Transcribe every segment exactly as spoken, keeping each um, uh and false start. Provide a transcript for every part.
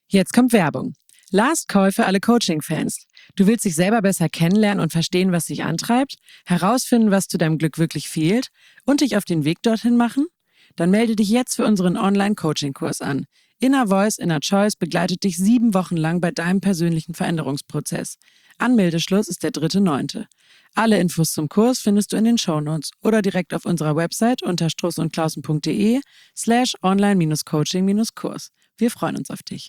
Jetzt kommt Werbung. Last Call für alle Coaching-Fans. Du willst dich selber besser kennenlernen und verstehen, was dich antreibt, herausfinden, was zu deinem Glück wirklich fehlt und dich auf den Weg dorthin machen? Dann melde dich jetzt für unseren Online-Coaching-Kurs an. Inner Voice, Inner Choice begleitet dich sieben Wochen lang bei deinem persönlichen Veränderungsprozess. Anmeldeschluss ist der dritte neunte Alle Infos zum Kurs findest du in den Shownotes oder direkt auf unserer Website unter strussundklausen.de slash online-coaching-kurs. Wir freuen uns auf dich.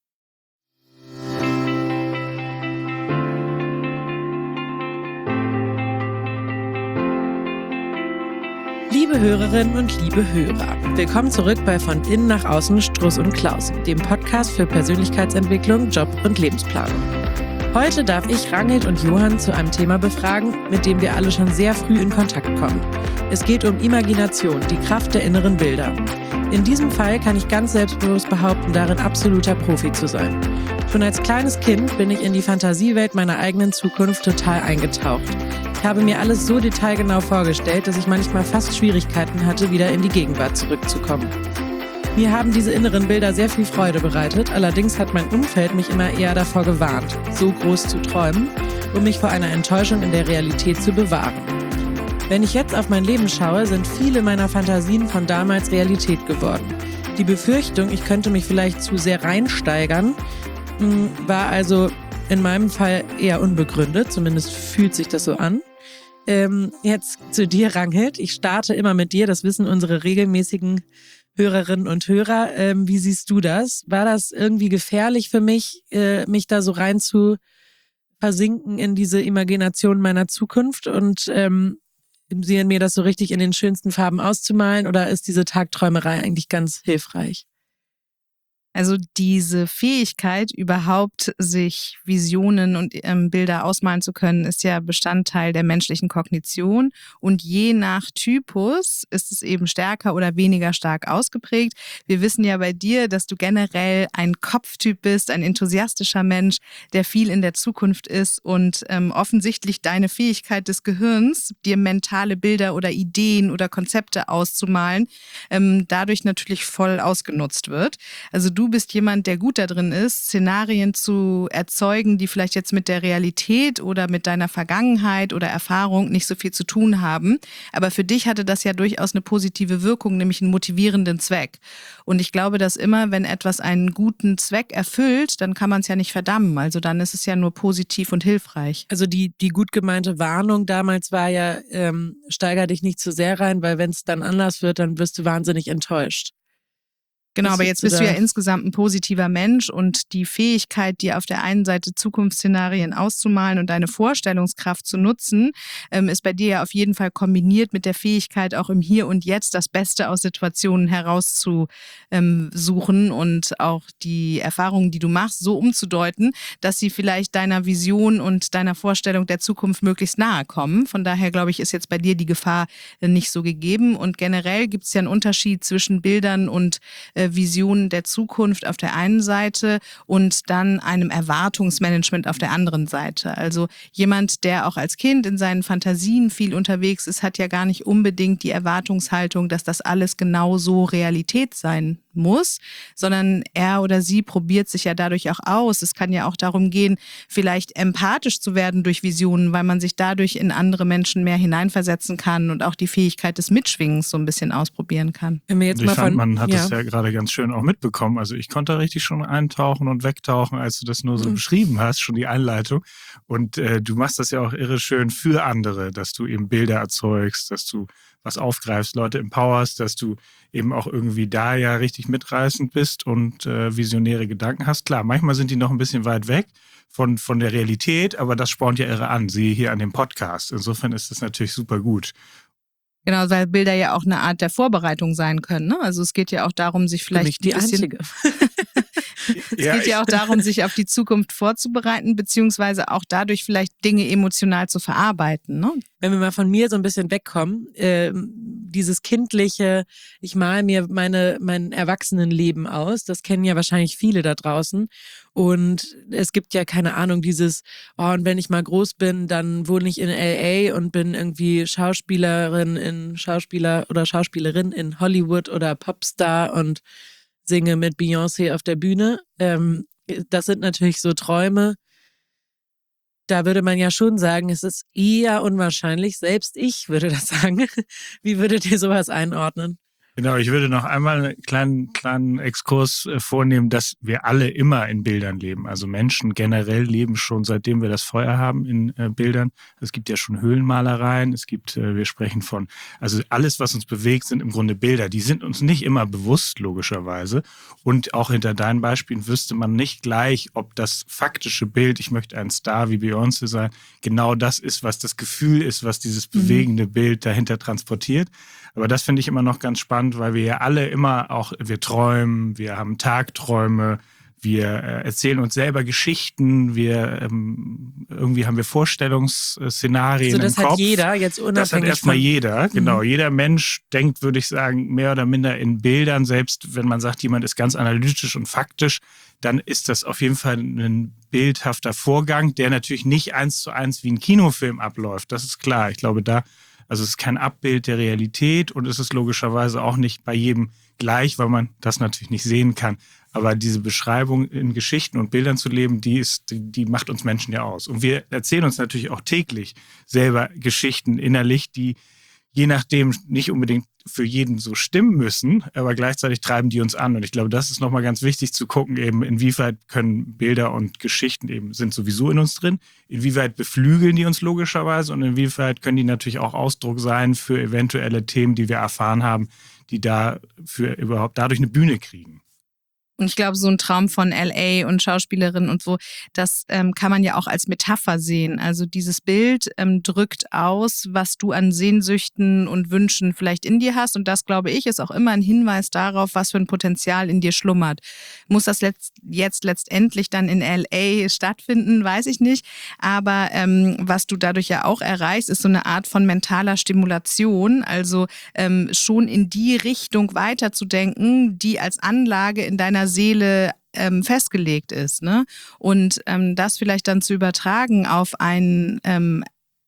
Liebe Hörerinnen und liebe Hörer, willkommen zurück bei Von Innen nach Außen Struss und Klausen, dem Podcast für Persönlichkeitsentwicklung, Job und Lebensplanung. Heute darf ich Ragnhild und Johann zu einem Thema befragen, mit dem wir alle schon sehr früh in Kontakt kommen. Es geht um Imagination, die Kraft der inneren Bilder. In diesem Fall kann ich ganz selbstbewusst behaupten, darin absoluter Profi zu sein. Schon als kleines Kind bin ich in die Fantasiewelt meiner eigenen Zukunft total eingetaucht. Ich habe mir alles so detailgenau vorgestellt, dass ich manchmal fast Schwierigkeiten hatte, wieder in die Gegenwart zurückzukommen. Mir haben diese inneren Bilder sehr viel Freude bereitet, allerdings hat mein Umfeld mich immer eher davor gewarnt, so groß zu träumen, um mich vor einer Enttäuschung in der Realität zu bewahren. Wenn ich jetzt auf mein Leben schaue, sind viele meiner Fantasien von damals Realität geworden. Die Befürchtung, ich könnte mich vielleicht zu sehr reinsteigern, war also in meinem Fall eher unbegründet, zumindest fühlt sich das so an. Ähm, jetzt zu dir, Ragnhild. Ich starte immer mit dir, das wissen unsere regelmäßigen Hörerinnen und Hörer. Ähm, wie siehst du das? War das irgendwie gefährlich für mich, äh, mich da so rein zu versinken in diese Imagination meiner Zukunft und ähm, sie mir das so richtig in den schönsten Farben auszumalen, oder ist diese Tagträumerei eigentlich ganz hilfreich? Also diese Fähigkeit, überhaupt sich Visionen und ähm, Bilder ausmalen zu können, ist ja Bestandteil der menschlichen Kognition. Und je nach Typus ist es eben stärker oder weniger stark ausgeprägt. Wir wissen ja bei dir, dass du generell ein Kopftyp bist, ein enthusiastischer Mensch, der viel in der Zukunft ist und ähm, offensichtlich deine Fähigkeit des Gehirns, dir mentale Bilder oder Ideen oder Konzepte auszumalen, ähm, dadurch natürlich voll ausgenutzt wird. Also du bist jemand, der gut da drin ist, Szenarien zu erzeugen, die vielleicht jetzt mit der Realität oder mit deiner Vergangenheit oder Erfahrung nicht so viel zu tun haben. Aber für dich hatte das ja durchaus eine positive Wirkung, nämlich einen motivierenden Zweck. Und ich glaube, dass immer, wenn etwas einen guten Zweck erfüllt, dann kann man es ja nicht verdammen. Also dann ist es ja nur positiv und hilfreich. Also die, die gut gemeinte Warnung damals war ja, ähm, steiger dich nicht zu sehr rein, weil wenn es dann anders wird, dann wirst du wahnsinnig enttäuscht. Genau, aber jetzt bist du ja insgesamt ein positiver Mensch und die Fähigkeit, dir auf der einen Seite Zukunftsszenarien auszumalen und deine Vorstellungskraft zu nutzen, ähm, ist bei dir ja auf jeden Fall kombiniert mit der Fähigkeit, auch im Hier und Jetzt das Beste aus Situationen herauszusuchen ähm, und auch die Erfahrungen, die du machst, so umzudeuten, dass sie vielleicht deiner Vision und deiner Vorstellung der Zukunft möglichst nahe kommen. Von daher, glaube ich, ist jetzt bei dir die Gefahr äh, nicht so gegeben. Und generell gibt es ja einen Unterschied zwischen Bildern und äh, Visionen der Zukunft auf der einen Seite und dann einem Erwartungsmanagement auf der anderen Seite. Also jemand, der auch als Kind in seinen Fantasien viel unterwegs ist, hat ja gar nicht unbedingt die Erwartungshaltung, dass das alles genau so Realität sein muss, sondern er oder sie probiert sich ja dadurch auch aus. Es kann ja auch darum gehen, vielleicht empathisch zu werden durch Visionen, weil man sich dadurch in andere Menschen mehr hineinversetzen kann und auch die Fähigkeit des Mitschwingens so ein bisschen ausprobieren kann. Wenn wir jetzt und ich mal fand, von, man hat ja. das ja gerade ganz schön auch mitbekommen. Also ich konnte da richtig schon eintauchen und wegtauchen, als du das nur so mhm. beschrieben hast, schon die Einleitung. Und äh, du machst das ja auch irre schön für andere, dass du eben Bilder erzeugst, dass du was aufgreifst, Leute empowerst, dass du eben auch irgendwie da ja richtig mitreißend bist und äh, visionäre Gedanken hast. Klar, manchmal sind die noch ein bisschen weit weg von, von der Realität, aber das spornt ja irre an, siehe hier an dem Podcast. Insofern ist das natürlich super gut. Genau, weil Bilder ja auch eine Art der Vorbereitung sein können. Ne? Also es geht ja auch darum, sich vielleicht die ein bisschen... Einzige. Es ja, geht ja auch darum, sich auf die Zukunft vorzubereiten, beziehungsweise auch dadurch vielleicht Dinge emotional zu verarbeiten. Ne? Wenn wir mal von mir so ein bisschen wegkommen, äh, dieses kindliche, ich male mir meine, mein Erwachsenenleben aus, das kennen ja wahrscheinlich viele da draußen. Und es gibt ja, keine Ahnung, dieses, oh, und wenn ich mal groß bin, dann wohne ich in L A und bin irgendwie Schauspielerin in Schauspieler oder Schauspielerin in Hollywood oder Popstar und singe mit Beyoncé auf der Bühne. Ähm, das sind natürlich so Träume. Da würde man ja schon sagen, es ist eher unwahrscheinlich. Selbst ich würde das sagen. Wie würdet ihr sowas einordnen? Genau, ich würde noch einmal einen kleinen, kleinen Exkurs vornehmen, dass wir alle immer in Bildern leben. Also Menschen generell leben schon, seitdem wir das Feuer haben, in äh, Bildern. Es gibt ja schon Höhlenmalereien, es gibt, äh, wir sprechen von, also alles, was uns bewegt, sind im Grunde Bilder. Die sind uns nicht immer bewusst, logischerweise. Und auch hinter deinen Beispielen wüsste man nicht gleich, ob das faktische Bild, ich möchte ein Star wie Beyoncé sein, genau das ist, was das Gefühl ist, was dieses bewegende mhm. Bild dahinter transportiert. Aber das finde ich immer noch ganz spannend, weil wir ja alle immer auch, wir träumen, wir haben Tagträume, wir äh, erzählen uns selber Geschichten, wir ähm, irgendwie haben wir Vorstellungsszenarien also das im Kopf. Das hat jeder, jetzt unabhängig Das hat erstmal von... jeder, genau. Mhm. Jeder Mensch denkt, würde ich sagen, mehr oder minder in Bildern. Selbst wenn man sagt, jemand ist ganz analytisch und faktisch, dann ist das auf jeden Fall ein bildhafter Vorgang, der natürlich nicht eins zu eins wie ein Kinofilm abläuft. Das ist klar. Ich glaube, da Also es ist kein Abbild der Realität und es ist logischerweise auch nicht bei jedem gleich, weil man das natürlich nicht sehen kann. Aber diese Beschreibung in Geschichten und Bildern zu leben, die ist, die, die macht uns Menschen ja aus. Und wir erzählen uns natürlich auch täglich selber Geschichten innerlich, die je nachdem nicht unbedingt für jeden so stimmen müssen, aber gleichzeitig treiben die uns an. Und ich glaube, das ist nochmal ganz wichtig zu gucken, eben inwieweit können Bilder und Geschichten eben, sind sowieso in uns drin, inwieweit beflügeln die uns logischerweise und inwieweit können die natürlich auch Ausdruck sein für eventuelle Themen, die wir erfahren haben, die dafür überhaupt dadurch eine Bühne kriegen. Und ich glaube, so ein Traum von L A und Schauspielerinnen und so, das ähm, kann man ja auch als Metapher sehen. Also dieses Bild ähm, drückt aus, was du an Sehnsüchten und Wünschen vielleicht in dir hast. Und das, glaube ich, ist auch immer ein Hinweis darauf, was für ein Potenzial in dir schlummert. Muss das letzt, jetzt letztendlich dann in L A stattfinden, weiß ich nicht. Aber ähm, was du dadurch ja auch erreichst, ist so eine Art von mentaler Stimulation. Also ähm, schon in die Richtung weiterzudenken, die als Anlage in deiner Seele ähm, festgelegt ist, ne? Und ähm, das vielleicht dann zu übertragen auf einen ähm,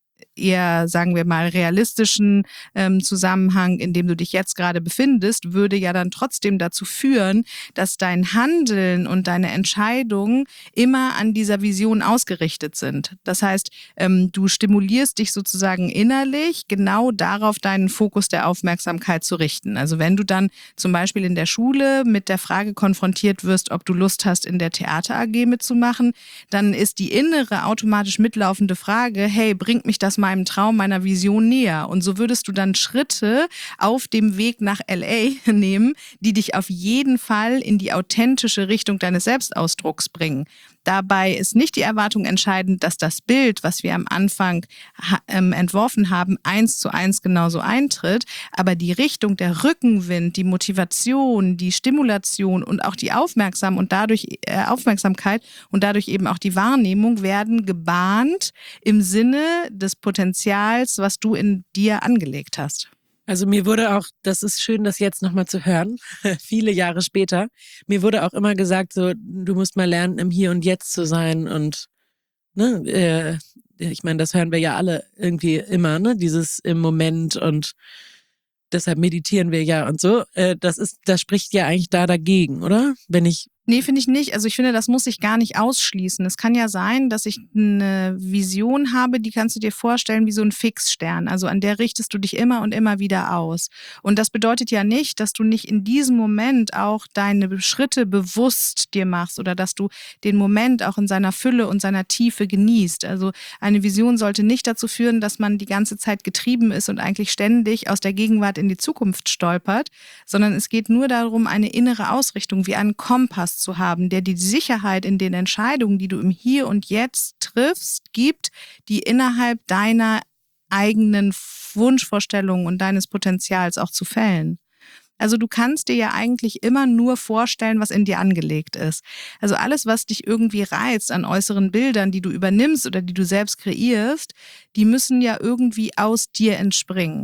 eher, sagen wir mal, realistischen ähm, Zusammenhang, in dem du dich jetzt gerade befindest, würde ja dann trotzdem dazu führen, dass dein Handeln und deine Entscheidungen immer an dieser Vision ausgerichtet sind. Das heißt, ähm, du stimulierst dich sozusagen innerlich, genau darauf deinen Fokus der Aufmerksamkeit zu richten. Also wenn du dann zum Beispiel in der Schule mit der Frage konfrontiert wirst, ob du Lust hast, in der Theater-A G mitzumachen, dann ist die innere, automatisch mitlaufende Frage, hey, bringt mich das meinem Traum, meiner Vision näher? Und so würdest du dann Schritte auf dem Weg nach L A nehmen, die dich auf jeden Fall in die authentische Richtung deines Selbstausdrucks bringen. Dabei ist nicht die Erwartung entscheidend, dass das Bild, was wir am Anfang ähm, entworfen haben, eins zu eins genauso eintritt, aber die Richtung, der Rückenwind, die Motivation, die Stimulation und auch die Aufmerksam und dadurch, äh, Aufmerksamkeit und dadurch eben auch die Wahrnehmung werden gebahnt im Sinne des Potenzials, was du in dir angelegt hast. Also mir wurde auch, das ist schön, das jetzt nochmal zu hören, viele Jahre später, mir wurde auch immer gesagt, so, du musst mal lernen, im Hier und Jetzt zu sein und, ne, äh, ich meine, das hören wir ja alle irgendwie immer, ne, dieses im Moment und deshalb meditieren wir ja und so, äh, das ist, das spricht ja eigentlich da dagegen, oder? Wenn ich Nee, finde ich nicht. Also ich finde, das muss sich gar nicht ausschließen. Es kann ja sein, dass ich eine Vision habe, die kannst du dir vorstellen wie so ein Fixstern. Also an der richtest du dich immer und immer wieder aus. Und das bedeutet ja nicht, dass du nicht in diesem Moment auch deine Schritte bewusst dir machst oder dass du den Moment auch in seiner Fülle und seiner Tiefe genießt. Also eine Vision sollte nicht dazu führen, dass man die ganze Zeit getrieben ist und eigentlich ständig aus der Gegenwart in die Zukunft stolpert, sondern es geht nur darum, eine innere Ausrichtung wie einen Kompass zu haben, der die Sicherheit in den Entscheidungen, die du im Hier und Jetzt triffst, gibt, die innerhalb deiner eigenen Wunschvorstellungen und deines Potenzials auch zu fällen. Also du kannst dir ja eigentlich immer nur vorstellen, was in dir angelegt ist. Also alles, was dich irgendwie reizt an äußeren Bildern, die du übernimmst oder die du selbst kreierst, die müssen ja irgendwie aus dir entspringen.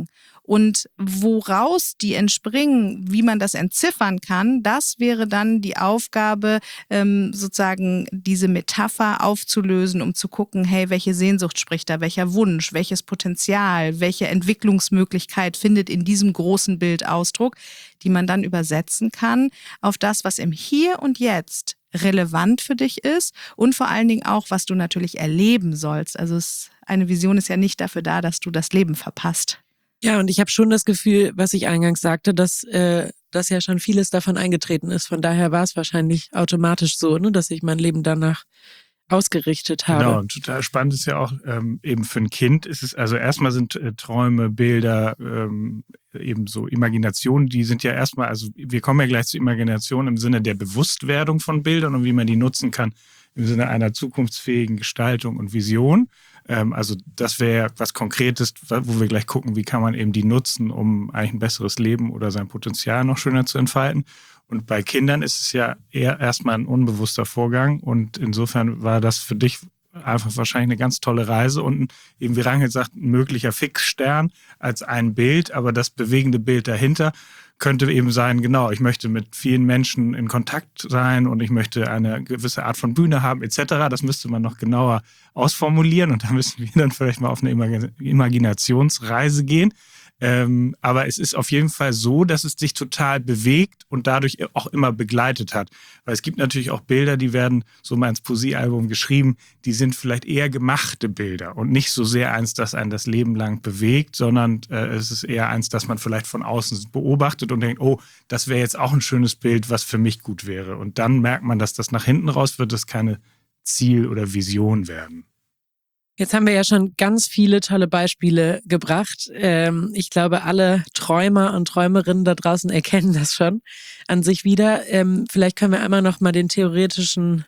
Und woraus die entspringen, wie man das entziffern kann, das wäre dann die Aufgabe, ähm, sozusagen diese Metapher aufzulösen, um zu gucken, hey, welche Sehnsucht spricht da, welcher Wunsch, welches Potenzial, welche Entwicklungsmöglichkeit findet in diesem großen Bild Ausdruck, die man dann übersetzen kann auf das, was im Hier und Jetzt relevant für dich ist und vor allen Dingen auch, was du natürlich erleben sollst. Also es, eine Vision ist ja nicht dafür da, dass du das Leben verpasst. Ja, und ich habe schon das Gefühl, was ich eingangs sagte, dass, äh, dass ja schon vieles davon eingetreten ist. Von daher war es wahrscheinlich automatisch so, ne, dass ich mein Leben danach ausgerichtet habe. Genau, und total spannend ist ja auch, ähm, eben für ein Kind ist es, also erstmal sind äh, Träume, Bilder, ähm, eben so Imaginationen, die sind ja erstmal, also wir kommen ja gleich zu Imagination im Sinne der Bewusstwerdung von Bildern und wie man die nutzen kann im Sinne einer zukunftsfähigen Gestaltung und Vision. Ähm, also das wäre was Konkretes, wo wir gleich gucken, wie kann man eben die nutzen, um eigentlich ein besseres Leben oder sein Potenzial noch schöner zu entfalten. Und bei Kindern ist es ja eher erstmal ein unbewusster Vorgang und insofern war das für dich einfach wahrscheinlich eine ganz tolle Reise und eben, wie Rangel sagt, ein möglicher Fixstern als ein Bild, aber das bewegende Bild dahinter könnte eben sein, genau, ich möchte mit vielen Menschen in Kontakt sein und ich möchte eine gewisse Art von Bühne haben et cetera. Das müsste man noch genauer ausformulieren und da müssen wir dann vielleicht mal auf eine Imaginationsreise gehen. Ähm, aber es ist auf jeden Fall so, dass es dich total bewegt und dadurch auch immer begleitet hat. Weil es gibt natürlich auch Bilder, die werden so mal ins Poesiealbum geschrieben, die sind vielleicht eher gemachte Bilder und nicht so sehr eins, das einen das Leben lang bewegt, sondern äh, es ist eher eins, das man vielleicht von außen beobachtet und denkt, oh, das wäre jetzt auch ein schönes Bild, was für mich gut wäre. Und dann merkt man, dass das nach hinten raus wird, das keine Ziel oder Vision werden. Jetzt haben wir ja schon ganz viele tolle Beispiele gebracht. Ähm, ich glaube, alle Träumer und Träumerinnen da draußen erkennen das schon an sich wieder. Ähm, vielleicht können wir einmal noch mal den theoretischen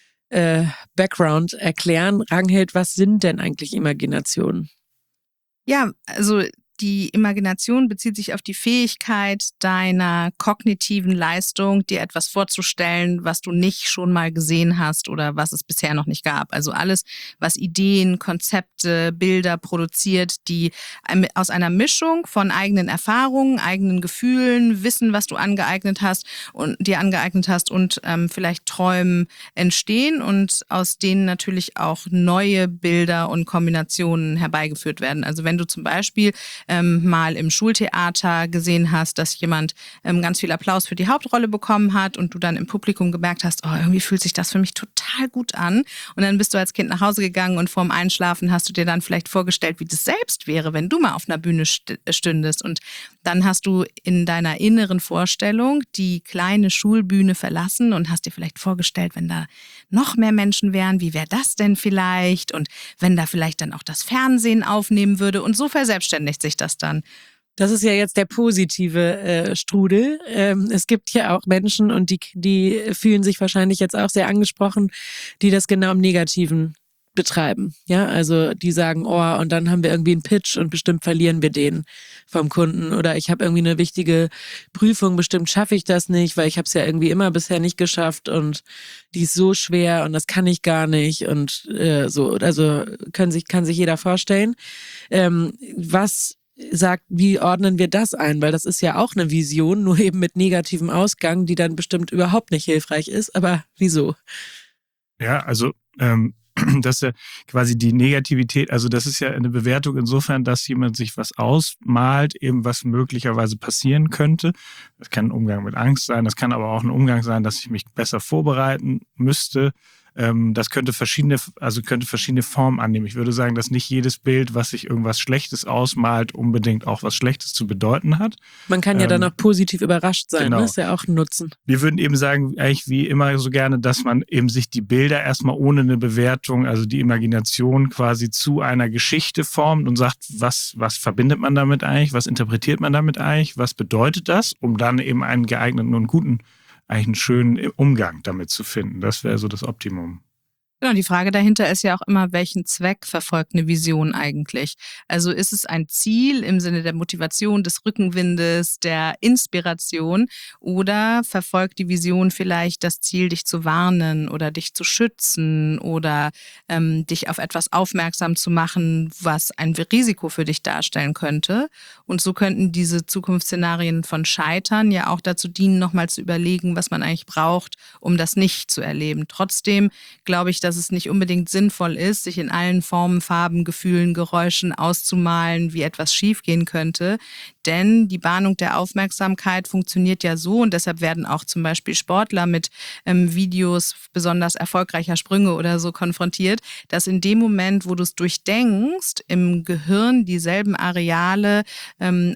äh, Background erklären. Ragnhild, was sind denn eigentlich Imaginationen? Ja, also die Imagination bezieht sich auf die Fähigkeit deiner kognitiven Leistung, dir etwas vorzustellen, was du nicht schon mal gesehen hast oder was es bisher noch nicht gab. Also alles, was Ideen, Konzepte, Bilder produziert, die aus einer Mischung von eigenen Erfahrungen, eigenen Gefühlen, Wissen, was du angeeignet hast und dir angeeignet hast und ähm, vielleicht Träumen entstehen und aus denen natürlich auch neue Bilder und Kombinationen herbeigeführt werden. Also wenn du zum Beispiel Ähm, mal im Schultheater gesehen hast, dass jemand ähm, ganz viel Applaus für die Hauptrolle bekommen hat und du dann im Publikum gemerkt hast, oh, irgendwie fühlt sich das für mich total gut an. Und dann bist du als Kind nach Hause gegangen und vorm Einschlafen hast du dir dann vielleicht vorgestellt, wie das selbst wäre, wenn du mal auf einer Bühne stündest. Und dann hast du in deiner inneren Vorstellung die kleine Schulbühne verlassen und hast dir vielleicht vorgestellt, wenn da noch mehr Menschen wären, wie wäre das denn vielleicht? Und wenn da vielleicht dann auch das Fernsehen aufnehmen würde. Und so verselbstständigt sich das dann. Das ist ja jetzt der positive äh, Strudel. Ähm, es gibt ja auch Menschen und die, die fühlen sich wahrscheinlich jetzt auch sehr angesprochen, die das genau im Negativen betreiben. Ja, also die sagen, oh, und dann haben wir irgendwie einen Pitch und bestimmt verlieren wir den vom Kunden oder ich habe irgendwie eine wichtige Prüfung, bestimmt schaffe ich das nicht, weil ich habe es ja irgendwie immer bisher nicht geschafft und die ist so schwer und das kann ich gar nicht und äh, so. Also können sich, kann sich jeder vorstellen. Ähm, was sagt, wie ordnen wir das ein? Weil das ist ja auch eine Vision, nur eben mit negativem Ausgang, die dann bestimmt überhaupt nicht hilfreich ist. Aber wieso? Ja, also ähm dass ja quasi die Negativität, also das ist ja eine Bewertung insofern, dass jemand sich was ausmalt, eben was möglicherweise passieren könnte. Das kann ein Umgang mit Angst sein, das kann aber auch ein Umgang sein, dass ich mich besser vorbereiten müsste. Das könnte verschiedene, also könnte verschiedene Formen annehmen. Ich würde sagen, dass nicht jedes Bild, was sich irgendwas Schlechtes ausmalt, unbedingt auch was Schlechtes zu bedeuten hat. Man kann ja ähm, dann auch positiv überrascht sein, genau. Das ist ja auch ein Nutzen. Wir würden eben sagen, eigentlich wie immer so gerne, dass man eben sich die Bilder erstmal ohne eine Bewertung, also die Imagination quasi zu einer Geschichte formt und sagt, was, was verbindet man damit eigentlich, was interpretiert man damit eigentlich, was bedeutet das, um dann eben einen geeigneten und guten eigentlich einen schönen Umgang damit zu finden. Das wäre so das Optimum. Genau, die Frage dahinter ist ja auch immer, welchen Zweck verfolgt eine Vision eigentlich? Also ist es ein Ziel im Sinne der Motivation, des Rückenwindes, der Inspiration oder verfolgt die Vision vielleicht das Ziel, dich zu warnen oder dich zu schützen oder ähm, dich auf etwas aufmerksam zu machen, was ein Risiko für dich darstellen könnte? Und so könnten diese Zukunftsszenarien von Scheitern ja auch dazu dienen, nochmal zu überlegen, was man eigentlich braucht, um das nicht zu erleben. Trotzdem glaube ich, dass es nicht unbedingt sinnvoll ist, sich in allen Formen, Farben, Gefühlen, Geräuschen auszumalen, wie etwas schiefgehen könnte. Denn die Bahnung der Aufmerksamkeit funktioniert ja so, und deshalb werden auch zum Beispiel Sportler mit ähm, Videos besonders erfolgreicher Sprünge oder so konfrontiert, dass in dem Moment, wo du es durchdenkst, im Gehirn dieselben Areale ähm,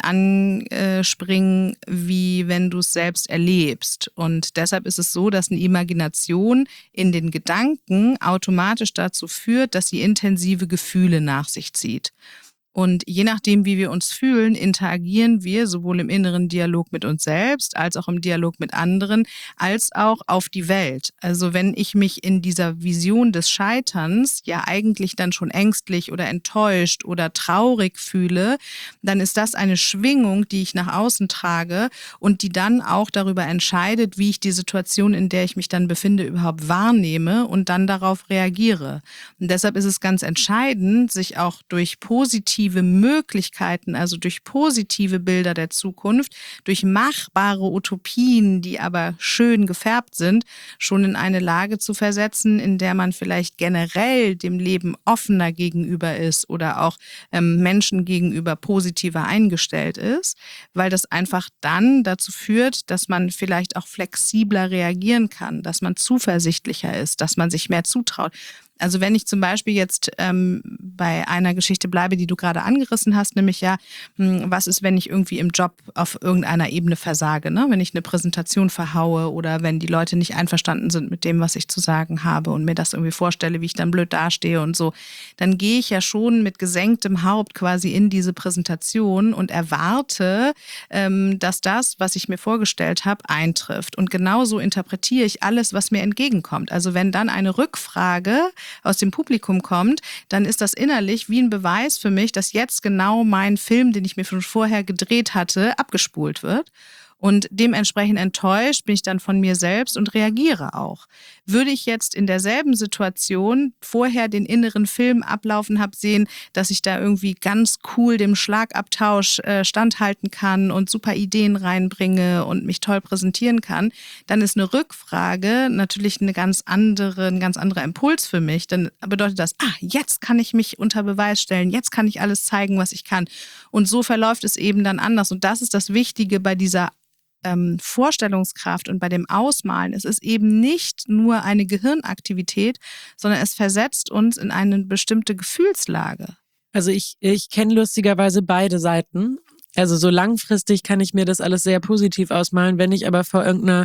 anspringen, wie wenn du es selbst erlebst. Und deshalb ist es so, dass eine Imagination in den Gedanken automatisch dazu führt, dass sie intensive Gefühle nach sich zieht. Und je nachdem, wie wir uns fühlen, interagieren wir sowohl im inneren Dialog mit uns selbst, als auch im Dialog mit anderen, als auch auf die Welt. Also wenn ich mich in dieser Vision des Scheiterns ja eigentlich dann schon ängstlich oder enttäuscht oder traurig fühle, dann ist das eine Schwingung, die ich nach außen trage und die dann auch darüber entscheidet, wie ich die Situation, in der ich mich dann befinde, überhaupt wahrnehme und dann darauf reagiere. Und deshalb ist es ganz entscheidend, sich auch durch positive Möglichkeiten, also durch positive Bilder der Zukunft, durch machbare Utopien, die aber schön gefärbt sind, schon in eine Lage zu versetzen, in der man vielleicht generell dem Leben offener gegenüber ist oder auch ähm, Menschen gegenüber positiver eingestellt ist, weil das einfach dann dazu führt, dass man vielleicht auch flexibler reagieren kann, dass man zuversichtlicher ist, dass man sich mehr zutraut. Also wenn ich zum Beispiel jetzt ähm, bei einer Geschichte bleibe, die du gerade angerissen hast, nämlich ja, mh, was ist, wenn ich irgendwie im Job auf irgendeiner Ebene versage, ne? Wenn ich eine Präsentation verhaue oder wenn die Leute nicht einverstanden sind mit dem, was ich zu sagen habe und mir das irgendwie vorstelle, wie ich dann blöd dastehe und so, dann gehe ich ja schon mit gesenktem Haupt quasi in diese Präsentation und erwarte, ähm, dass das, was ich mir vorgestellt habe, eintrifft. Und genauso interpretiere ich alles, was mir entgegenkommt. Also wenn dann eine Rückfrage aus dem Publikum kommt, dann ist das innerlich wie ein Beweis für mich, dass jetzt genau mein Film, den ich mir schon vorher gedreht hatte, abgespult wird. Und dementsprechend enttäuscht bin ich dann von mir selbst und reagiere auch. Würde ich jetzt in derselben Situation vorher den inneren Film ablaufen habe sehen, dass ich da irgendwie ganz cool dem Schlagabtausch äh, standhalten kann und super Ideen reinbringe und mich toll präsentieren kann, dann ist eine Rückfrage natürlich eine ganz andere, ein ganz anderer Impuls für mich. Dann bedeutet das, ah, jetzt kann ich mich unter Beweis stellen, jetzt kann ich alles zeigen, was ich kann. Und so verläuft es eben dann anders. Und das ist das Wichtige bei dieser Ähm, Vorstellungskraft und bei dem Ausmalen. Es ist eben nicht nur eine Gehirnaktivität, sondern es versetzt uns in eine bestimmte Gefühlslage. Also ich, ich kenne lustigerweise beide Seiten. Also so langfristig kann ich mir das alles sehr positiv ausmalen. Wenn ich aber vor irgendeiner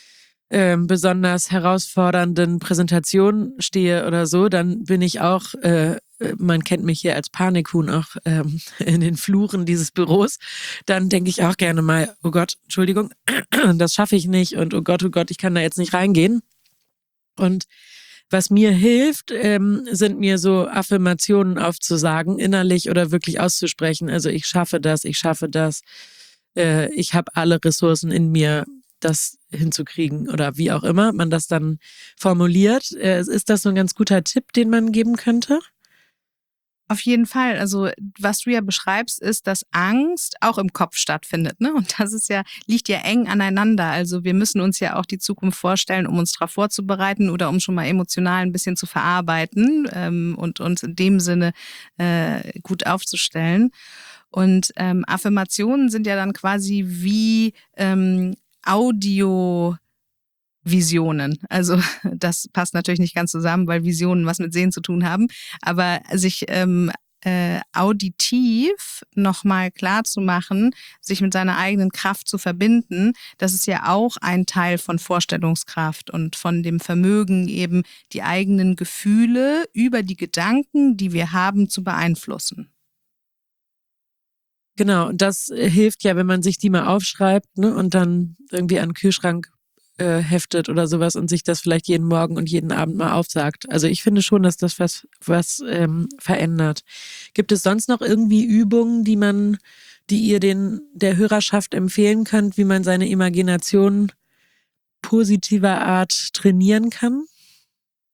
äh, besonders herausfordernden Präsentation stehe oder so, dann bin ich auch, äh, man kennt mich hier als Panikhuhn auch ähm, in den Fluren dieses Büros, dann denke ich auch gerne mal, oh Gott, Entschuldigung, das schaffe ich nicht und oh Gott, oh Gott, ich kann da jetzt nicht reingehen. Und was mir hilft, ähm, sind mir so Affirmationen aufzusagen, innerlich oder wirklich auszusprechen. Also ich schaffe das, ich schaffe das, äh, ich habe alle Ressourcen in mir, das hinzukriegen oder wie auch immer man das dann formuliert. Äh, ist das so ein ganz guter Tipp, den man geben könnte? Auf jeden Fall. Also was du ja beschreibst, ist, dass Angst auch im Kopf stattfindet, ne? Und das ist ja, liegt ja eng aneinander. Also wir müssen uns ja auch die Zukunft vorstellen, um uns darauf vorzubereiten oder um schon mal emotional ein bisschen zu verarbeiten ähm, und uns in dem Sinne äh, gut aufzustellen. Und ähm, Affirmationen sind ja dann quasi wie ähm, Audio Visionen. Also das passt natürlich nicht ganz zusammen, weil Visionen was mit Sehen zu tun haben. Aber sich ähm, äh, auditiv nochmal klar zu machen, sich mit seiner eigenen Kraft zu verbinden, das ist ja auch ein Teil von Vorstellungskraft und von dem Vermögen, eben die eigenen Gefühle über die Gedanken, die wir haben, zu beeinflussen. Genau, und das hilft ja, wenn man sich die mal aufschreibt, ne, und dann irgendwie an den Kühlschrank heftet oder sowas und sich das vielleicht jeden Morgen und jeden Abend mal aufsagt. Also ich finde schon, dass das was, was ähm, verändert. Gibt es sonst noch irgendwie Übungen, die man, die ihr den der Hörerschaft empfehlen könnt, wie man seine Imagination positiver Art trainieren kann?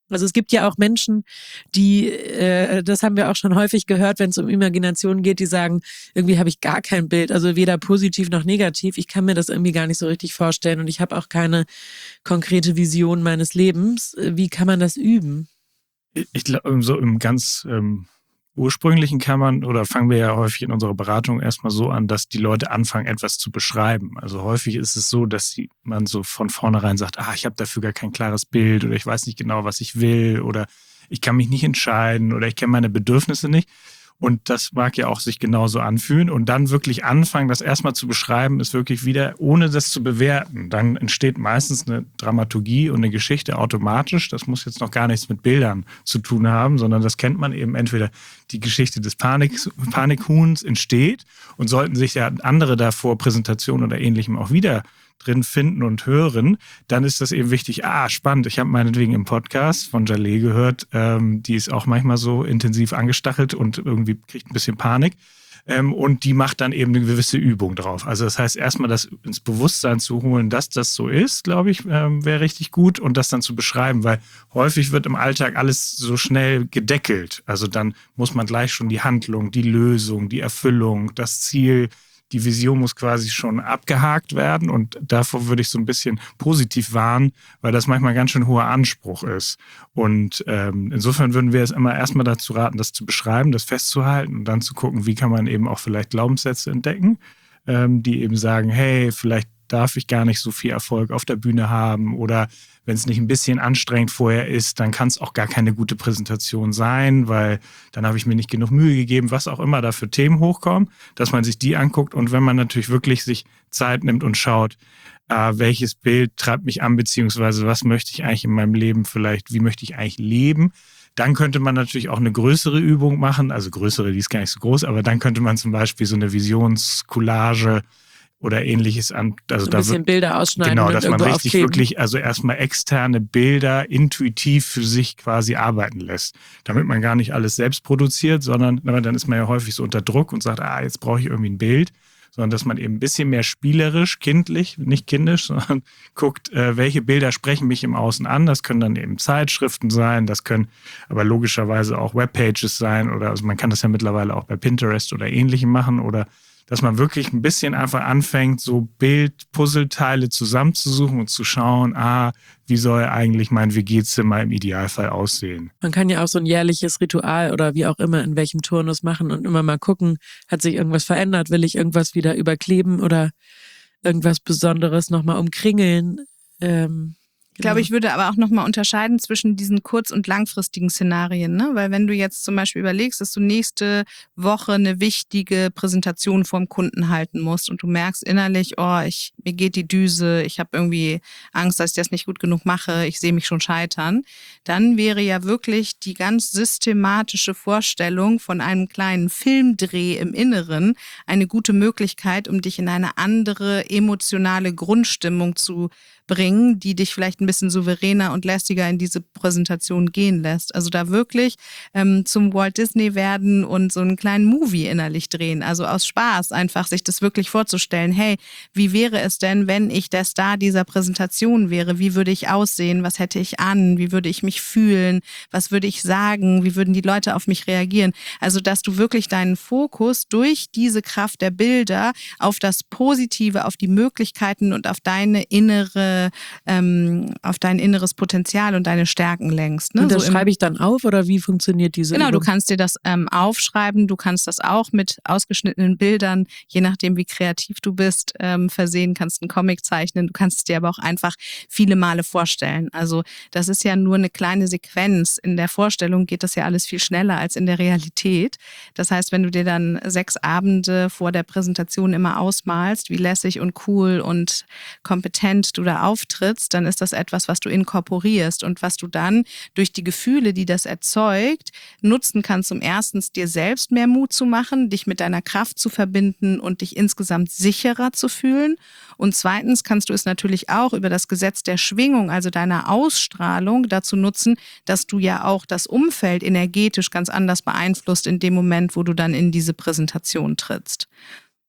Also es gibt ja auch Menschen, die, äh, das haben wir auch schon häufig gehört, wenn es um Imagination geht, die sagen, irgendwie habe ich gar kein Bild, also weder positiv noch negativ. Ich kann mir das irgendwie gar nicht so richtig vorstellen und ich habe auch keine konkrete Vision meines Lebens. Wie kann man das üben? Ich glaube, so im ganz ähm, ursprünglichen kann man, oder fangen wir ja häufig in unserer Beratung erstmal so an, dass die Leute anfangen, etwas zu beschreiben. Also häufig ist es so, dass die, man so von vornherein sagt, ah, ich habe dafür gar kein klares Bild oder ich weiß nicht genau, was ich will oder ich kann mich nicht entscheiden oder ich kenne meine Bedürfnisse nicht. Und das mag ja auch sich genauso anfühlen. Und dann wirklich anfangen, das erstmal zu beschreiben, ist wirklich wieder, ohne das zu bewerten. Dann entsteht meistens eine Dramaturgie und eine Geschichte automatisch. Das muss jetzt noch gar nichts mit Bildern zu tun haben, sondern das kennt man eben entweder die Geschichte des Panik, Panikhuhns entsteht und sollten sich ja andere da vor Präsentation oder Ähnlichem auch wieder drin finden und hören, dann ist das eben wichtig, ah, spannend, ich habe meinetwegen im Podcast von Jaleh gehört, ähm, die ist auch manchmal so intensiv angestachelt und irgendwie kriegt ein bisschen Panik ähm, und die macht dann eben eine gewisse Übung drauf. Also das heißt, erstmal das ins Bewusstsein zu holen, dass das so ist, glaube ich, ähm, wäre richtig gut und das dann zu beschreiben, weil häufig wird im Alltag alles so schnell gedeckelt. Also dann muss man gleich schon die Handlung, die Lösung, die Erfüllung, das Ziel, die Vision muss quasi schon abgehakt werden und davor würde ich so ein bisschen positiv warnen, weil das manchmal ganz schön hoher Anspruch ist. Und ähm, insofern würden wir es immer erstmal dazu raten, das zu beschreiben, das festzuhalten und dann zu gucken, wie kann man eben auch vielleicht Glaubenssätze entdecken, ähm, die eben sagen, hey, vielleicht darf ich gar nicht so viel Erfolg auf der Bühne haben oder wenn es nicht ein bisschen anstrengend vorher ist, dann kann es auch gar keine gute Präsentation sein, weil dann habe ich mir nicht genug Mühe gegeben, was auch immer da für Themen hochkommen, dass man sich die anguckt und wenn man natürlich wirklich sich Zeit nimmt und schaut, äh, welches Bild treibt mich an, beziehungsweise was möchte ich eigentlich in meinem Leben vielleicht, wie möchte ich eigentlich leben, dann könnte man natürlich auch eine größere Übung machen, also größere, die ist gar nicht so groß, aber dann könnte man zum Beispiel so eine Visionscollage oder Ähnliches an. Also ein da bisschen wird, Bilder ausschneiden. Genau, und dass man richtig aufkleben. wirklich, also erstmal externe Bilder intuitiv für sich quasi arbeiten lässt. Damit man gar nicht alles selbst produziert, sondern dann ist man ja häufig so unter Druck und sagt, ah, jetzt brauche ich irgendwie ein Bild. Sondern dass man eben ein bisschen mehr spielerisch, kindlich, nicht kindisch, sondern guckt, äh, welche Bilder sprechen mich im Außen an. Das können dann eben Zeitschriften sein, das können aber logischerweise auch Webpages sein oder also man kann das ja mittlerweile auch bei Pinterest oder Ähnlichem machen oder dass man wirklich ein bisschen einfach anfängt, so Bild-Puzzleteile zusammenzusuchen und zu schauen, ah, wie soll eigentlich mein W G-Zimmer im Idealfall aussehen. Man kann ja auch so ein jährliches Ritual oder wie auch immer in welchem Turnus machen und immer mal gucken, hat sich irgendwas verändert, will ich irgendwas wieder überkleben oder irgendwas Besonderes nochmal umkringeln. Ähm, Ich glaube, ich würde aber auch nochmal unterscheiden zwischen diesen kurz- und langfristigen Szenarien, ne? Weil wenn du jetzt zum Beispiel überlegst, dass du nächste Woche eine wichtige Präsentation vorm Kunden halten musst und du merkst innerlich, oh, ich, mir geht die Düse, ich habe irgendwie Angst, dass ich das nicht gut genug mache, ich sehe mich schon scheitern, dann wäre ja wirklich die ganz systematische Vorstellung von einem kleinen Filmdreh im Inneren eine gute Möglichkeit, um dich in eine andere emotionale Grundstimmung zu bringen, die dich vielleicht ein bisschen souveräner und lässiger in diese Präsentation gehen lässt. Also da wirklich ähm, zum Walt Disney werden und so einen kleinen Movie innerlich drehen. Also aus Spaß einfach sich das wirklich vorzustellen. Hey, wie wäre es denn, wenn ich der Star dieser Präsentation wäre? Wie würde ich aussehen? Was hätte ich an? Wie würde ich mich fühlen? Was würde ich sagen? Wie würden die Leute auf mich reagieren? Also dass du wirklich deinen Fokus durch diese Kraft der Bilder auf das Positive, auf die Möglichkeiten und auf deine innere Ähm, auf dein inneres Potenzial und deine Stärken lenkst. Ne? Und das so schreibe ich dann auf oder wie funktioniert diese Genau, Übung? du kannst dir das ähm, aufschreiben, du kannst das auch mit ausgeschnittenen Bildern, je nachdem wie kreativ du bist, ähm, versehen, kannst einen Comic zeichnen, du kannst es dir aber auch einfach viele Male vorstellen. Also das ist ja nur eine kleine Sequenz. In der Vorstellung geht das ja alles viel schneller als in der Realität. Das heißt, wenn du dir dann sechs Abende vor der Präsentation immer ausmalst, wie lässig und cool und kompetent du da auftrittst, dann ist das etwas, was du inkorporierst und was du dann durch die Gefühle, die das erzeugt, nutzen kannst, um erstens dir selbst mehr Mut zu machen, dich mit deiner Kraft zu verbinden und dich insgesamt sicherer zu fühlen. Und zweitens kannst du es natürlich auch über das Gesetz der Schwingung, also deiner Ausstrahlung, dazu nutzen, dass du ja auch das Umfeld energetisch ganz anders beeinflusst in dem Moment, wo du dann in diese Präsentation trittst.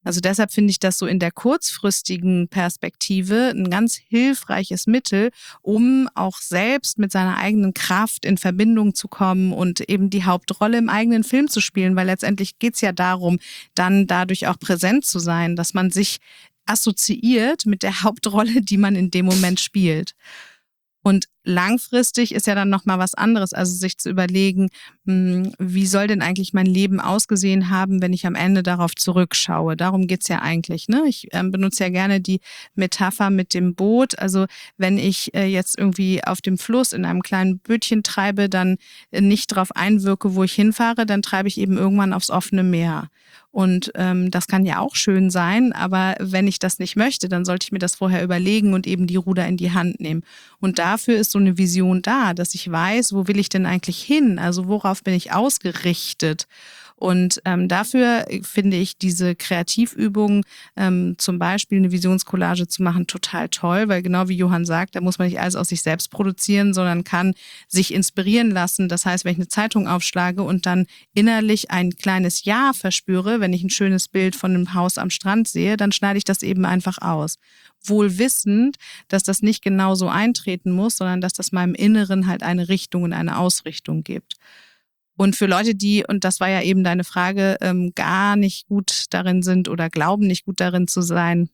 Also deshalb finde ich das so in der kurzfristigen Perspektive ein ganz hilfreiches Mittel, um auch selbst mit seiner eigenen Kraft in Verbindung zu kommen und eben die Hauptrolle im eigenen Film zu spielen, weil letztendlich geht es ja darum, dann dadurch auch präsent zu sein, dass man sich assoziiert mit der Hauptrolle, die man in dem Moment spielt. Und langfristig ist ja dann nochmal was anderes, also sich zu überlegen, wie soll denn eigentlich mein Leben ausgesehen haben, wenn ich am Ende darauf zurückschaue. Darum geht's ja eigentlich. Ne? Ich äh, benutze ja gerne die Metapher mit dem Boot. Also wenn ich äh, jetzt irgendwie auf dem Fluss in einem kleinen Bötchen treibe, dann äh, nicht darauf einwirke, wo ich hinfahre, dann treibe ich eben irgendwann aufs offene Meer. Und ähm, das kann ja auch schön sein, aber wenn ich das nicht möchte, dann sollte ich mir das vorher überlegen und eben die Ruder in die Hand nehmen. Und dafür ist so eine Vision da, dass ich weiß, wo will ich denn eigentlich hin? Also worauf bin ich ausgerichtet? Und ähm, dafür finde ich diese Kreativübung, ähm, zum Beispiel eine Visionscollage zu machen, total toll, weil genau wie Johann sagt, da muss man nicht alles aus sich selbst produzieren, sondern kann sich inspirieren lassen. Das heißt, wenn ich eine Zeitung aufschlage und dann innerlich ein kleines Ja verspüre, wenn ich ein schönes Bild von einem Haus am Strand sehe, dann schneide ich das eben einfach aus. Wohl wissend, dass das nicht genau so eintreten muss, sondern dass das meinem Inneren halt eine Richtung und eine Ausrichtung gibt. Und für Leute, die, und das war ja eben deine Frage, ähm, gar nicht gut darin sind oder glauben, nicht gut darin zu sein,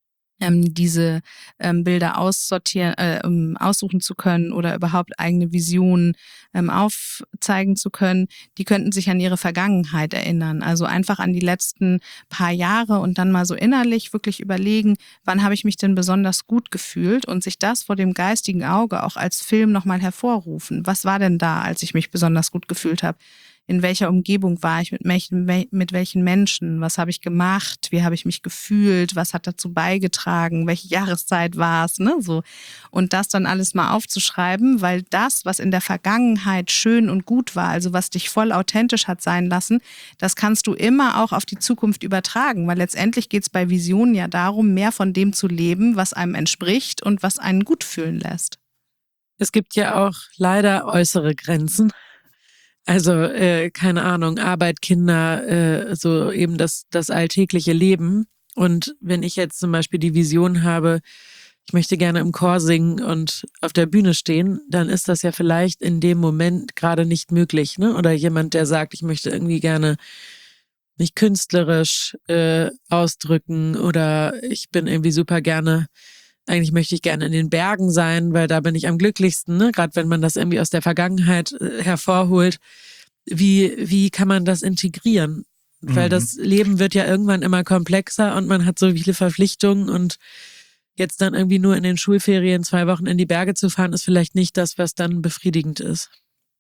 ähm, diese ähm, Bilder aussortieren, äh, um, aussuchen zu können oder überhaupt eigene Visionen ähm, aufzeigen zu können, die könnten sich an ihre Vergangenheit erinnern. Also einfach an die letzten paar Jahre und dann mal so innerlich wirklich überlegen, wann habe ich mich denn besonders gut gefühlt und sich das vor dem geistigen Auge auch als Film nochmal hervorrufen. Was war denn da, als ich mich besonders gut gefühlt habe? In welcher Umgebung war ich, mit welchen, mit welchen Menschen, was habe ich gemacht, wie habe ich mich gefühlt, was hat dazu beigetragen, welche Jahreszeit war es, ne, so. Und das dann alles mal aufzuschreiben, weil das, was in der Vergangenheit schön und gut war, also was dich voll authentisch hat sein lassen, das kannst du immer auch auf die Zukunft übertragen, weil letztendlich geht es bei Visionen ja darum, mehr von dem zu leben, was einem entspricht und was einen gut fühlen lässt. Es gibt ja auch leider äußere Grenzen. Also, äh, keine Ahnung, Arbeit, Kinder, äh, so eben das, das alltägliche Leben. Und wenn ich jetzt zum Beispiel die Vision habe, ich möchte gerne im Chor singen und auf der Bühne stehen, dann ist das ja vielleicht in dem Moment gerade nicht möglich, ne? Oder jemand, der sagt, ich möchte irgendwie gerne mich künstlerisch äh, ausdrücken oder ich bin irgendwie super gerne, eigentlich möchte ich gerne in den Bergen sein, weil da bin ich am glücklichsten, ne? Gerade wenn man das irgendwie aus der Vergangenheit äh, hervorholt. Wie, wie kann man das integrieren? Mhm. Weil das Leben wird ja irgendwann immer komplexer und man hat so viele Verpflichtungen und jetzt dann irgendwie nur in den Schulferien zwei Wochen in die Berge zu fahren, ist vielleicht nicht das, was dann befriedigend ist.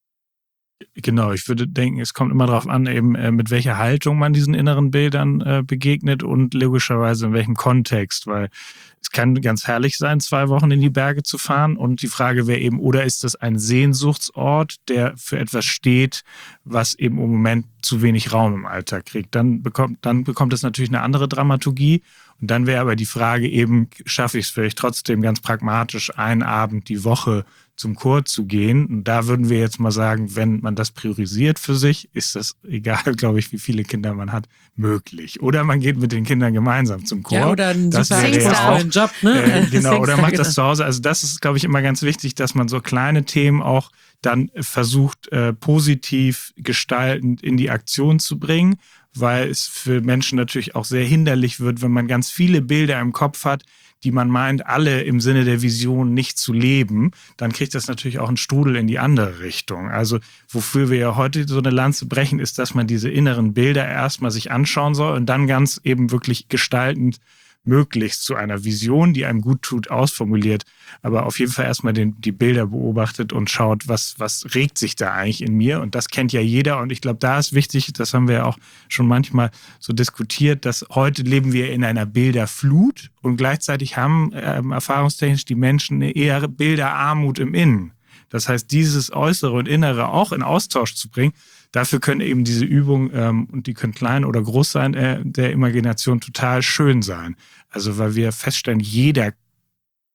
Genau, ich würde denken, es kommt immer darauf an, eben äh, mit welcher Haltung man diesen inneren Bildern äh, begegnet und logischerweise in welchem Kontext, weil es kann ganz herrlich sein, zwei Wochen in die Berge zu fahren und die Frage wäre eben, oder ist das ein Sehnsuchtsort, der für etwas steht, was eben im Moment zu wenig Raum im Alltag kriegt. Dann bekommt, dann bekommt es natürlich eine andere Dramaturgie und dann wäre aber die Frage eben, schaffe ich es vielleicht trotzdem ganz pragmatisch, einen Abend die Woche zum Chor zu gehen. Und da würden wir jetzt mal sagen, wenn man das priorisiert für sich, ist das, egal, glaube ich, wie viele Kinder man hat, möglich. Oder man geht mit den Kindern gemeinsam zum Chor. Ja, oder einen das super ja auch, Job, ne? Äh, genau, oder macht das zu Hause. Also das ist, glaube ich, immer ganz wichtig, dass man so kleine Themen auch dann versucht, äh, positiv gestaltend in die Aktion zu bringen, weil es für Menschen natürlich auch sehr hinderlich wird, wenn man ganz viele Bilder im Kopf hat, die man meint, alle im Sinne der Vision nicht zu leben, dann kriegt das natürlich auch einen Strudel in die andere Richtung. Also wofür wir ja heute so eine Lanze brechen, ist, dass man diese inneren Bilder erstmal sich anschauen soll und dann ganz eben wirklich gestaltend möglichst zu einer Vision, die einem gut tut, ausformuliert. Aber auf jeden Fall erstmal den, die Bilder beobachtet und schaut, was, was regt sich da eigentlich in mir. Und das kennt ja jeder. Und ich glaube, da ist wichtig, das haben wir ja auch schon manchmal so diskutiert, dass heute leben wir in einer Bilderflut und gleichzeitig haben äh, erfahrungstechnisch die Menschen eine eher Bilderarmut im Innen. Das heißt, dieses Äußere und Innere auch in Austausch zu bringen, dafür können eben diese Übungen, ähm, und die können klein oder groß sein, äh, der Imagination total schön sein. Also weil wir feststellen, jeder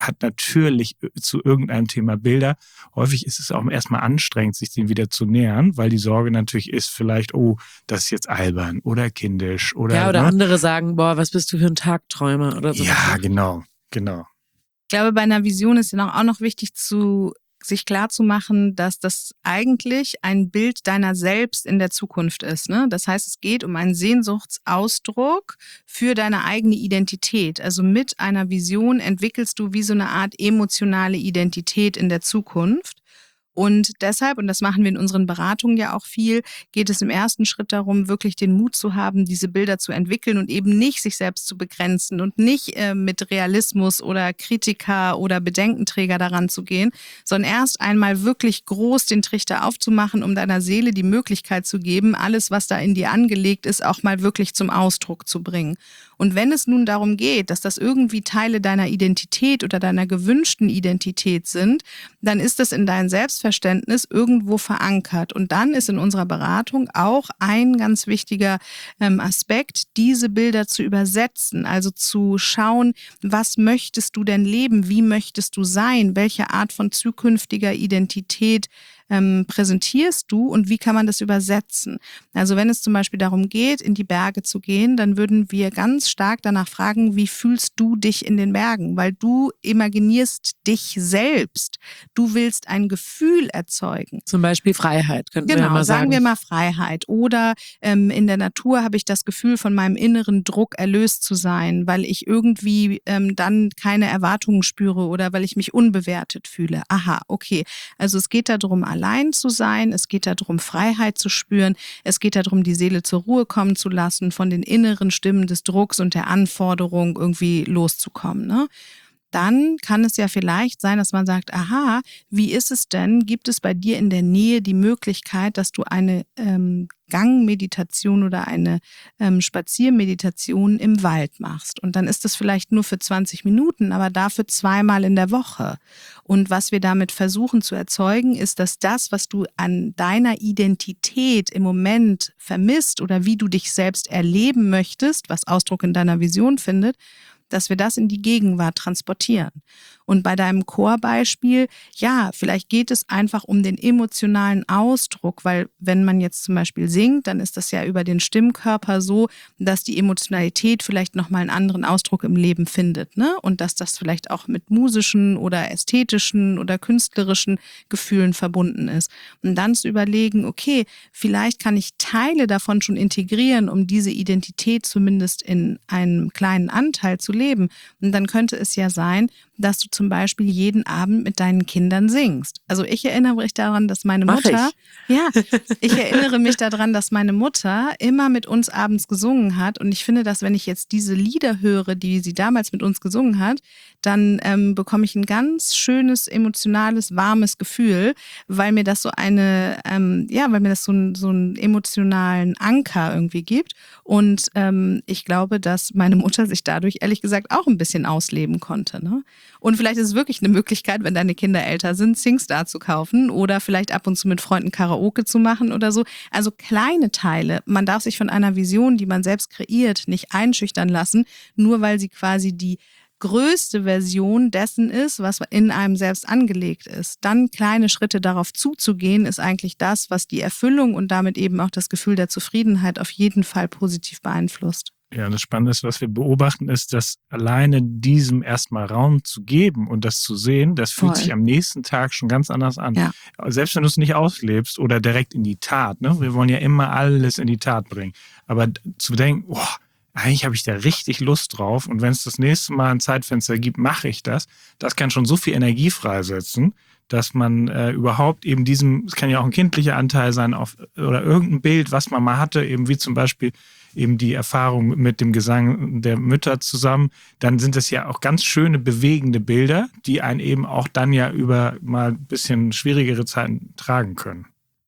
hat natürlich zu irgendeinem Thema Bilder. Häufig ist es auch erstmal anstrengend, sich dem wieder zu nähern, weil die Sorge natürlich ist vielleicht, oh, das ist jetzt albern oder kindisch. Oder, ja, oder ne? andere sagen, boah, was bist du für ein Tagträumer oder so. Ja, genau, genau. Ich glaube, bei einer Vision ist ja auch noch wichtig, zu sich klarzumachen, dass das eigentlich ein Bild deiner selbst in der Zukunft ist. Ne? Das heißt, es geht um einen Sehnsuchtsausdruck für deine eigene Identität. Also mit einer Vision entwickelst du wie so eine Art emotionale Identität in der Zukunft. Und deshalb, und das machen wir in unseren Beratungen ja auch viel, geht es im ersten Schritt darum, wirklich den Mut zu haben, diese Bilder zu entwickeln und eben nicht sich selbst zu begrenzen und nicht äh, mit Realismus oder Kritiker oder Bedenkenträger daran zu gehen, sondern erst einmal wirklich groß den Trichter aufzumachen, um deiner Seele die Möglichkeit zu geben, alles, was da in dir angelegt ist, auch mal wirklich zum Ausdruck zu bringen. Und wenn es nun darum geht, dass das irgendwie Teile deiner Identität oder deiner gewünschten Identität sind, dann ist das in deinem Selbstverständnis irgendwo verankert. Und dann ist in unserer Beratung auch ein ganz wichtiger ähm, Aspekt, diese Bilder zu übersetzen, also zu schauen, was möchtest du denn leben, wie möchtest du sein, welche Art von zukünftiger Identität Ähm, präsentierst du und wie kann man das übersetzen? Also wenn es zum Beispiel darum geht, in die Berge zu gehen, dann würden wir ganz stark danach fragen, wie fühlst du dich in den Bergen? Weil du imaginierst dich selbst. Du willst ein Gefühl erzeugen. Zum Beispiel Freiheit, könnten genau, wir mal sagen. Sagen wir mal Freiheit. Oder ähm, in der Natur habe ich das Gefühl, von meinem inneren Druck erlöst zu sein, weil ich irgendwie ähm, dann keine Erwartungen spüre oder weil ich mich unbewertet fühle. Aha, okay. Also es geht darum, allein zu sein, es geht darum, Freiheit zu spüren, es geht darum, die Seele zur Ruhe kommen zu lassen, von den inneren Stimmen des Drucks und der Anforderung irgendwie loszukommen, ne? Dann kann es ja vielleicht sein, dass man sagt, aha, wie ist es denn, gibt es bei dir in der Nähe die Möglichkeit, dass du eine ähm, Gangmeditation oder eine ähm, Spaziermeditation im Wald machst. Und dann ist das vielleicht nur für zwanzig Minuten, aber dafür zweimal in der Woche. Und was wir damit versuchen zu erzeugen, ist, dass das, was du an deiner Identität im Moment vermisst oder wie du dich selbst erleben möchtest, was Ausdruck in deiner Vision findet, dass wir das in die Gegenwart transportieren. Und bei deinem Chorbeispiel, ja, vielleicht geht es einfach um den emotionalen Ausdruck, weil wenn man jetzt zum Beispiel singt, dann ist das ja über den Stimmkörper so, dass die Emotionalität vielleicht nochmal einen anderen Ausdruck im Leben findet, ne? Und dass das vielleicht auch mit musischen oder ästhetischen oder künstlerischen Gefühlen verbunden ist. Und dann zu überlegen, okay, vielleicht kann ich Teile davon schon integrieren, um diese Identität zumindest in einem kleinen Anteil zu leben. Und dann könnte es ja sein, dass du zum Beispiel jeden Abend mit deinen Kindern singst. Also ich erinnere mich daran, dass meine Mach Mutter, ich. ja, ich erinnere mich daran, dass meine Mutter immer mit uns abends gesungen hat. Und ich finde, dass wenn ich jetzt diese Lieder höre, die sie damals mit uns gesungen hat, dann ähm, bekomme ich ein ganz schönes, emotionales, warmes Gefühl, weil mir das so eine, ähm, ja, weil mir das so, ein, so einen emotionalen Anker irgendwie gibt. Und ähm, ich glaube, dass meine Mutter sich dadurch ehrlich gesagt auch ein bisschen ausleben konnte, ne? Und vielleicht ist es wirklich eine Möglichkeit, wenn deine Kinder älter sind, SingStar zu kaufen oder vielleicht ab und zu mit Freunden Karaoke zu machen oder so. Also kleine Teile. Man darf sich von einer Vision, die man selbst kreiert, nicht einschüchtern lassen, nur weil sie quasi die größte Version dessen ist, was in einem selbst angelegt ist. Dann kleine Schritte darauf zuzugehen, ist eigentlich das, was die Erfüllung und damit eben auch das Gefühl der Zufriedenheit auf jeden Fall positiv beeinflusst. Ja, das Spannende ist, was wir beobachten, ist, dass alleine diesem erstmal Raum zu geben und das zu sehen, das fühlt Voll. sich am nächsten Tag schon ganz anders an. Ja. Selbst wenn du es nicht auslebst oder direkt in die Tat. Ne? Wir wollen ja immer alles in die Tat bringen. Aber zu denken, oh, eigentlich habe ich da richtig Lust drauf und wenn es das nächste Mal ein Zeitfenster gibt, mache ich das. Das kann schon so viel Energie freisetzen, dass man äh, überhaupt eben diesem, es kann ja auch ein kindlicher Anteil sein auf, oder irgendein Bild, was man mal hatte, eben wie zum Beispiel eben die Erfahrung mit dem Gesang der Mütter zusammen, dann sind es ja auch ganz schöne, bewegende Bilder, die einen eben auch dann ja über mal ein bisschen schwierigere Zeiten tragen können.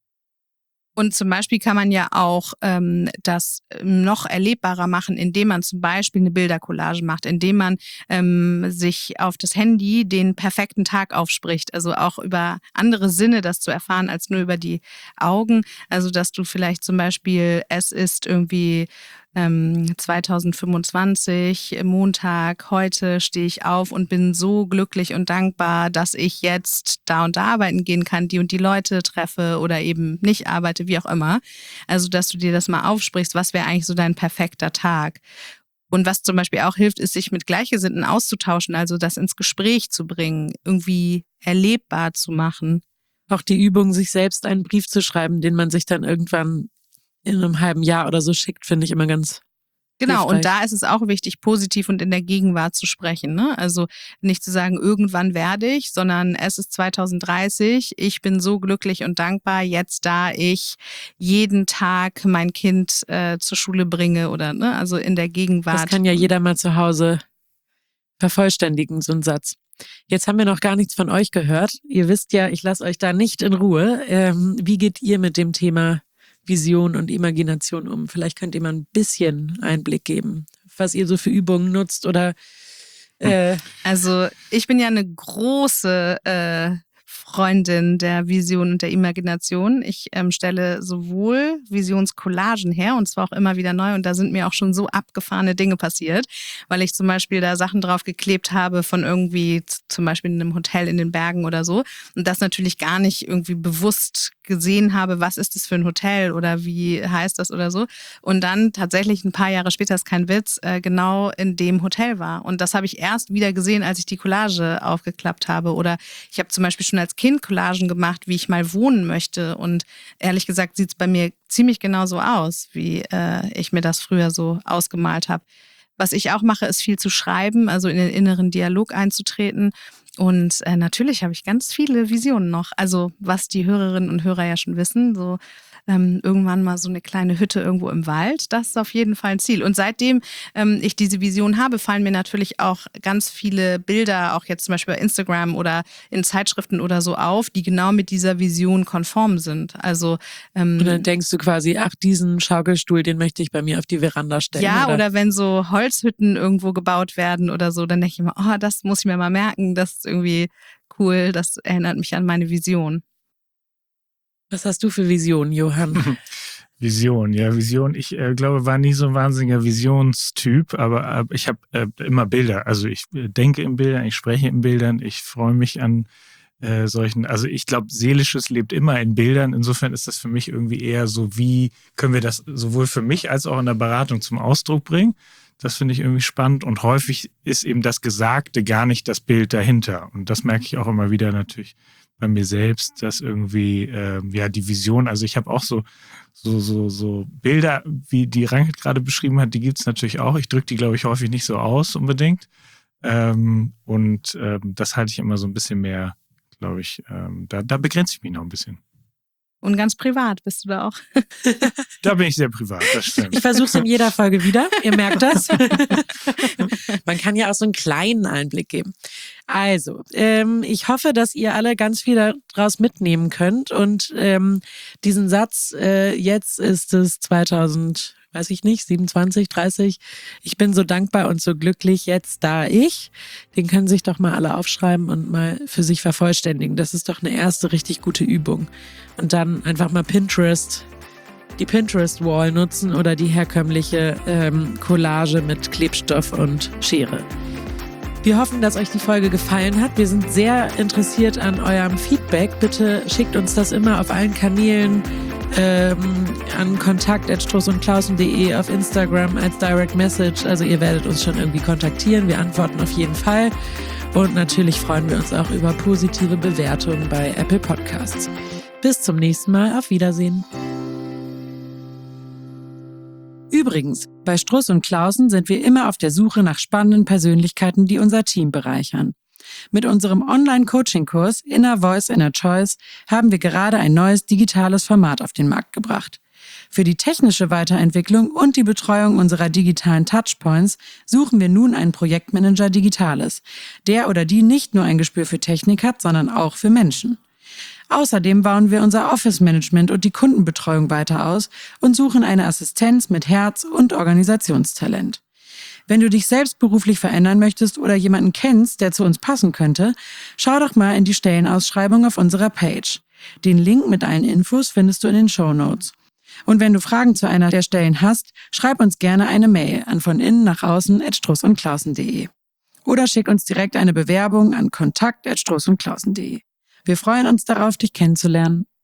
Und zum Beispiel kann man ja auch ähm, das noch erlebbarer machen, indem man zum Beispiel eine Bildercollage macht, indem man ähm, sich auf das Handy den perfekten Tag aufspricht. Also auch über andere Sinne das zu erfahren als nur über die Augen. Also dass du vielleicht zum Beispiel, es ist irgendwie ähm, zweitausendfünfundzwanzig, Montag, heute stehe ich auf und bin so glücklich und dankbar, dass ich jetzt da und da arbeiten gehen kann, die und die Leute treffe oder eben nicht arbeite, wie auch immer. Also, dass du dir das mal aufsprichst, was wäre eigentlich so dein perfekter Tag? Und was zum Beispiel auch hilft, ist, sich mit Gleichgesinnten auszutauschen, also das ins Gespräch zu bringen, irgendwie erlebbar zu machen. Auch die Übung, sich selbst einen Brief zu schreiben, den man sich dann irgendwann in einem halben Jahr oder so schickt, finde ich immer ganz Genau, hilfreich. Und da ist es auch wichtig, positiv und in der Gegenwart zu sprechen. Ne? Also nicht zu sagen, irgendwann werde ich, sondern es ist zweitausenddreißig, ich bin so glücklich und dankbar, jetzt da ich jeden Tag mein Kind äh, zur Schule bringe oder ne, also in der Gegenwart. Das kann ja jeder mal zu Hause vervollständigen, so ein Satz. Jetzt haben wir noch gar nichts von euch gehört. Ihr wisst ja, ich lasse euch da nicht in Ruhe. Ähm, wie geht ihr mit dem Thema Vision und Imagination um? Vielleicht könnt ihr mal ein bisschen Einblick geben, was ihr so für Übungen nutzt oder äh Also ich bin ja eine große äh, Freundin der Vision und der Imagination. Ich ähm, stelle sowohl Visionscollagen her und zwar auch immer wieder neu und da sind mir auch schon so abgefahrene Dinge passiert, weil ich zum Beispiel da Sachen drauf geklebt habe von irgendwie z- zum Beispiel in einem Hotel in den Bergen oder so und das natürlich gar nicht irgendwie bewusst gesehen habe, was ist das für ein Hotel oder wie heißt das oder so und dann tatsächlich ein paar Jahre später, ist kein Witz, äh, genau in dem Hotel war und das habe ich erst wieder gesehen, als ich die Collage aufgeklappt habe oder ich habe zum Beispiel schon als Kind Collagen gemacht, wie ich mal wohnen möchte und ehrlich gesagt sieht es bei mir ziemlich genau so aus, wie äh, ich mir das früher so ausgemalt habe. Was ich auch mache, ist viel zu schreiben, also in den inneren Dialog einzutreten. Und äh, natürlich habe ich ganz viele Visionen noch. Also was die Hörerinnen und Hörer ja schon wissen, so ähm, irgendwann mal so eine kleine Hütte irgendwo im Wald, das ist auf jeden Fall ein Ziel. Und seitdem ähm, ich diese Vision habe, fallen mir natürlich auch ganz viele Bilder, auch jetzt zum Beispiel bei Instagram oder in Zeitschriften oder so auf, die genau mit dieser Vision konform sind. Also ähm, und dann denkst du quasi, ach, diesen Schaukelstuhl, den möchte ich bei mir auf die Veranda stellen. Ja, oder, oder wenn so Holzhütten irgendwo gebaut werden oder so, dann denke ich immer, oh, das muss ich mir mal merken, das ist irgendwie cool, das erinnert mich an meine Vision. Was hast du für Visionen, Johann? Vision, ja, Vision. Ich äh, glaube, war nie so ein wahnsinniger Visionstyp, aber äh, ich habe äh, immer Bilder. Also ich äh, denke in Bildern, ich spreche in Bildern, ich freue mich an äh, solchen, also ich glaube, Seelisches lebt immer in Bildern. Insofern ist das für mich irgendwie eher so, wie können wir das sowohl für mich als auch in der Beratung zum Ausdruck bringen. Das finde ich irgendwie spannend und häufig ist eben das Gesagte gar nicht das Bild dahinter. Und das merke ich auch immer wieder natürlich bei mir selbst, dass irgendwie, äh, ja, die Vision, also ich habe auch so, so, so, so Bilder, wie die Rankit gerade beschrieben hat, die gibt es natürlich auch. Ich drücke die, glaube ich, häufig nicht so aus unbedingt. Ähm, und ähm, das halte ich immer so ein bisschen mehr, glaube ich, ähm, da, da begrenze ich mich noch ein bisschen. Und ganz privat bist du da auch. Da bin ich sehr privat, das stimmt. Ich versuche es in jeder Folge wieder, ihr merkt das. Man kann ja auch so einen kleinen Einblick geben. Also, ähm, ich hoffe, dass ihr alle ganz viel daraus mitnehmen könnt und ähm, diesen Satz, äh, jetzt ist es zweitausend, weiß ich nicht, siebenundzwanzig, dreißig, ich bin so dankbar und so glücklich jetzt da ich, den können sich doch mal alle aufschreiben und mal für sich vervollständigen. Das ist doch eine erste richtig gute Übung. Und dann einfach mal Pinterest, die Pinterest-Wall nutzen oder die herkömmliche ähm, Collage mit Klebstoff und Schere. Wir hoffen, dass euch die Folge gefallen hat. Wir sind sehr interessiert an eurem Feedback. Bitte schickt uns das immer auf allen Kanälen ähm, an kontakt at struss und klausen punkt de, auf Instagram als Direct Message. Also ihr werdet uns schon irgendwie kontaktieren. Wir antworten auf jeden Fall. Und natürlich freuen wir uns auch über positive Bewertungen bei Apple Podcasts. Bis zum nächsten Mal. Auf Wiedersehen. Übrigens, bei Struss und Klausen sind wir immer auf der Suche nach spannenden Persönlichkeiten, die unser Team bereichern. Mit unserem Online-Coaching-Kurs Inner Voice, Inner Choice haben wir gerade ein neues digitales Format auf den Markt gebracht. Für die technische Weiterentwicklung und die Betreuung unserer digitalen Touchpoints suchen wir nun einen Projektmanager Digitales, der oder die nicht nur ein Gespür für Technik hat, sondern auch für Menschen. Außerdem bauen wir unser Office-Management und die Kundenbetreuung weiter aus und suchen eine Assistenz mit Herz und Organisationstalent. Wenn du dich selbst beruflich verändern möchtest oder jemanden kennst, der zu uns passen könnte, schau doch mal in die Stellenausschreibung auf unserer Page. Den Link mit allen Infos findest du in den Shownotes. Und wenn du Fragen zu einer der Stellen hast, schreib uns gerne eine Mail an von innen nach außen at struss und klausen punkt de oder schick uns direkt eine Bewerbung an kontakt at struss und klausen punkt de. Wir freuen uns darauf, dich kennenzulernen.